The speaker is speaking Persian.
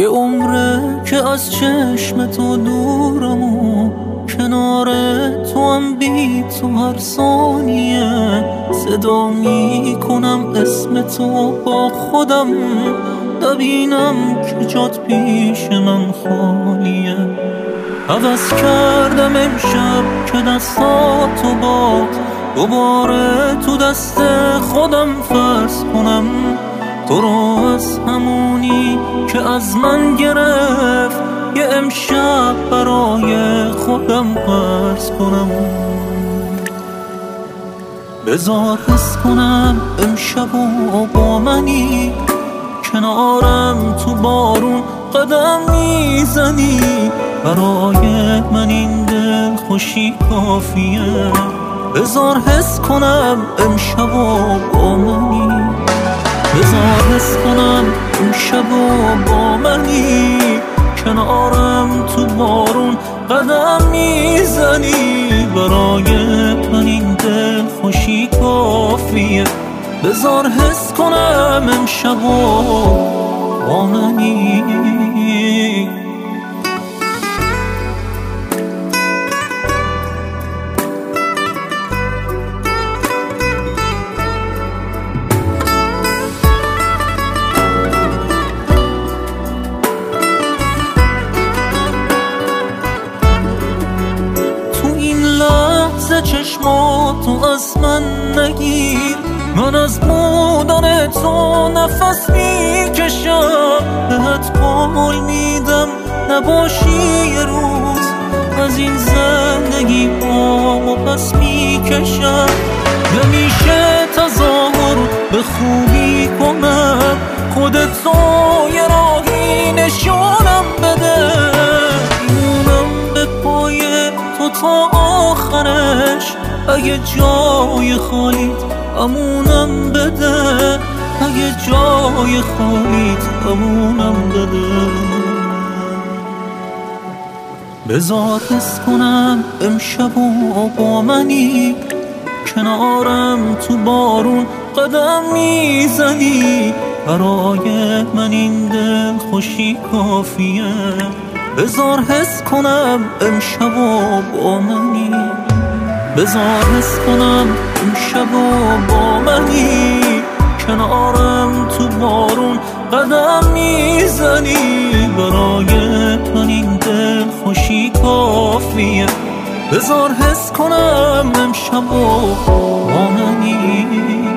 یه عمره که از چشم تو دورم و کنار تو هم بی تو هر ثانیه صدا میکنم اسم تو با خودم، نبینم که جات پیش من خالیه. عوض کردم امشب که دستاتو با دوباره تو دست خودم فرض کنم، تو رو از همونی که از من گرفت یه امشب برای خودم قرض کنم. بذار حس کنم امشب و با منی، کنارم تو بارون قدم میزنی، برای من این دل خوشی کافیه. بذار حس کنم امشب و با منی، بذار حس کنم امشب و با منی، کنارم تو بارون قدم میزنی، برای من این دل خوشی کافیه. بذار حس کنم امشب و با منی. چشماتو از من نگیر، من از بودن تو نفس میکشم، بهت قول میدم نباشی یه روز، از این زندگی پامو پس میکشم. نمیشه تظاهر به خوبی کنم، خودت تو یه راهی نشونم بده، میمونم به پای تو تا آخرش، اگه جای خالیت امونم بده، اگه جای خالیت امونم بده. بذار حس کنم امشب و با منی، کنارم تو بارون قدم میزنی، برای من این دل خوشی کافیه. بذار حس کنم امشب و با منی، بذار حس کنم امشب و با منی، کنارم تو بارون قدم میزنی، برای من این دل خوشی کافیه. بذار حس کنم امشب و با منی.